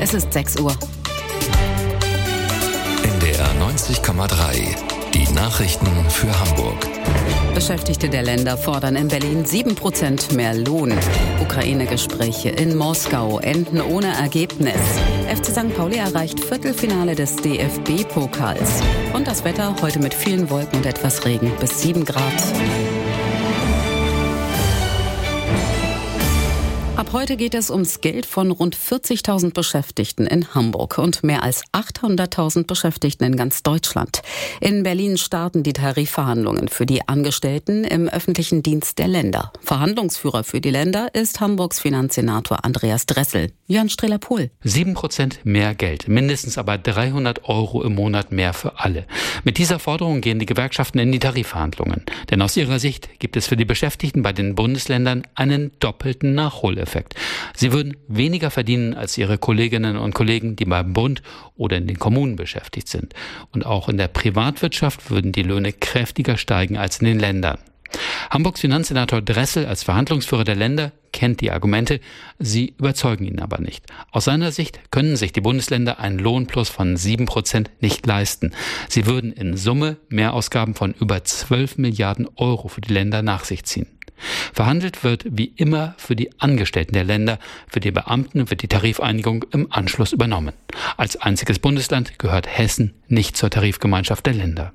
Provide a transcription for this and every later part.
Es ist 6 Uhr. NDR 90,3. Die Nachrichten für Hamburg. Beschäftigte der Länder fordern in Berlin 7% mehr Lohn. Ukraine-Gespräche in Moskau enden ohne Ergebnis. FC St. Pauli erreicht Viertelfinale des DFB-Pokals. Und das Wetter heute mit vielen Wolken und etwas Regen bis 7 Grad. Ab heute geht es ums Geld von rund 40.000 Beschäftigten in Hamburg und mehr als 800.000 Beschäftigten in ganz Deutschland. In Berlin starten die Tarifverhandlungen für die Angestellten im öffentlichen Dienst der Länder. Verhandlungsführer für die Länder ist Hamburgs Finanzsenator Andreas Dressel. Jörn Strehler-Pohl. 7% mehr Geld, mindestens aber 300 € im Monat mehr für alle. Mit dieser Forderung gehen die Gewerkschaften in die Tarifverhandlungen. Denn aus ihrer Sicht gibt es für die Beschäftigten bei den Bundesländern einen doppelten Nachholeffekt. Sie würden weniger verdienen als ihre Kolleginnen und Kollegen, die beim Bund oder in den Kommunen beschäftigt sind. Und auch in der Privatwirtschaft würden die Löhne kräftiger steigen als in den Ländern. Hamburgs Finanzsenator Dressel als Verhandlungsführer der Länder kennt die Argumente, sie überzeugen ihn aber nicht. Aus seiner Sicht können sich die Bundesländer einen Lohnplus von 7% nicht leisten. Sie würden in Summe Mehrausgaben von über 12 Milliarden € für die Länder nach sich ziehen. Verhandelt wird wie immer für die Angestellten der Länder. Für die Beamten wird die Tarifeinigung im Anschluss übernommen. Als einziges Bundesland gehört Hessen nicht zur Tarifgemeinschaft der Länder.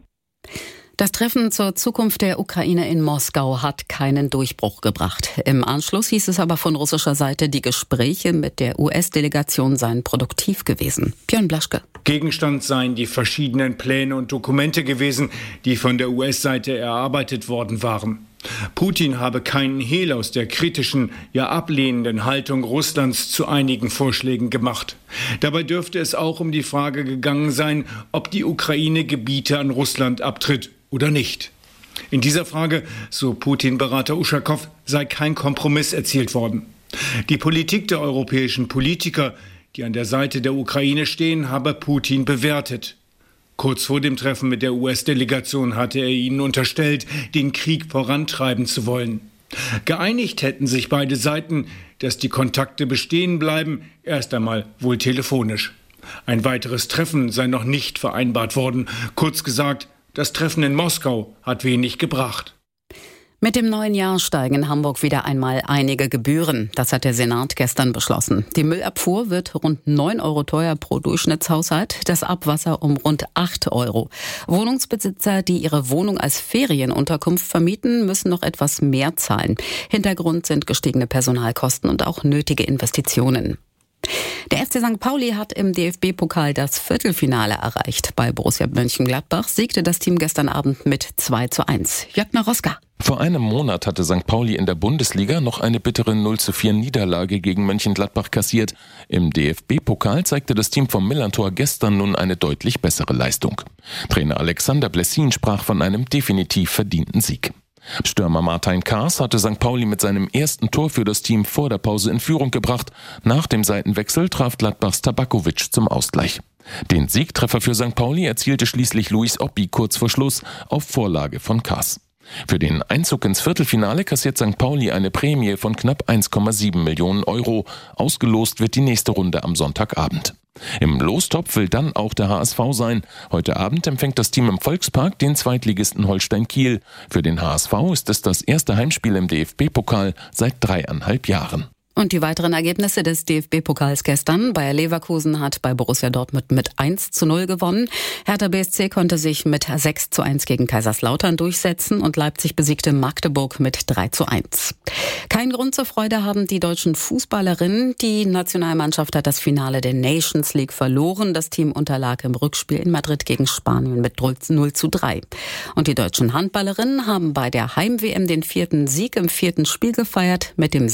Das Treffen zur Zukunft der Ukraine in Moskau hat keinen Durchbruch gebracht. Im Anschluss hieß es aber von russischer Seite, die Gespräche mit der US-Delegation seien produktiv gewesen. Björn Blaschke. Gegenstand seien die verschiedenen Pläne und Dokumente gewesen, die von der US-Seite erarbeitet worden waren. Putin habe keinen Hehl aus der kritischen, ja ablehnenden Haltung Russlands zu einigen Vorschlägen gemacht. Dabei dürfte es auch um die Frage gegangen sein, ob die Ukraine Gebiete an Russland abtritt oder nicht. In dieser Frage, so Putin-Berater Uschakow, sei kein Kompromiss erzielt worden. Die Politik der europäischen Politiker, die an der Seite der Ukraine stehen, habe Putin bewertet. Kurz vor dem Treffen mit der US-Delegation hatte er ihnen unterstellt, den Krieg vorantreiben zu wollen. Geeinigt hätten sich beide Seiten, dass die Kontakte bestehen bleiben, erst einmal wohl telefonisch. Ein weiteres Treffen sei noch nicht vereinbart worden. Kurz gesagt, das Treffen in Moskau hat wenig gebracht. Mit dem neuen Jahr steigen in Hamburg wieder einmal einige Gebühren. Das hat der Senat gestern beschlossen. Die Müllabfuhr wird rund 9 € teuer pro Durchschnittshaushalt, das Abwasser um rund 8 €. Wohnungsbesitzer, die ihre Wohnung als Ferienunterkunft vermieten, müssen noch etwas mehr zahlen. Hintergrund sind gestiegene Personalkosten und auch nötige Investitionen. Der FC St. Pauli hat im DFB-Pokal das Viertelfinale erreicht. Bei Borussia Mönchengladbach siegte das Team gestern Abend mit 2:1. Jörg Naroska. Vor einem Monat hatte St. Pauli in der Bundesliga noch eine bittere 0:4 Niederlage gegen Mönchengladbach kassiert. Im DFB-Pokal zeigte das Team vom Millantor gestern nun eine deutlich bessere Leistung. Trainer Alexander Blessin sprach von einem definitiv verdienten Sieg. Stürmer Martin Kaas hatte St. Pauli mit seinem ersten Tor für das Team vor der Pause in Führung gebracht. Nach dem Seitenwechsel traf Gladbachs Tabakovic zum Ausgleich. Den Siegtreffer für St. Pauli erzielte schließlich Luis Oppi kurz vor Schluss auf Vorlage von Kaas. Für den Einzug ins Viertelfinale kassiert St. Pauli eine Prämie von knapp 1,7 Millionen €. Ausgelost wird die nächste Runde am Sonntagabend. Im Lostopf will dann auch der HSV sein. Heute Abend empfängt das Team im Volkspark den Zweitligisten Holstein Kiel. Für den HSV ist es das erste Heimspiel im DFB-Pokal seit 3,5 Jahren. Und die weiteren Ergebnisse des DFB-Pokals gestern. Bayer Leverkusen hat bei Borussia Dortmund mit 1:0 gewonnen. Hertha BSC konnte sich mit 6:1 gegen Kaiserslautern durchsetzen und Leipzig besiegte Magdeburg mit 3:1. Keinen Grund zur Freude haben die deutschen Fußballerinnen. Die Nationalmannschaft hat das Finale der Nations League verloren. Das Team unterlag im Rückspiel in Madrid gegen Spanien mit 0:3. Und die deutschen Handballerinnen haben bei der Heim-WM den 4. Sieg im 4. Spiel gefeiert. Mit dem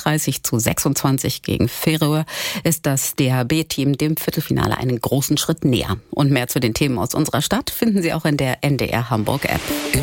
36:26 gegen Färöer ist das DHB-Team dem Viertelfinale einen großen Schritt näher. Und mehr zu den Themen aus unserer Stadt finden Sie auch in der NDR Hamburg-App.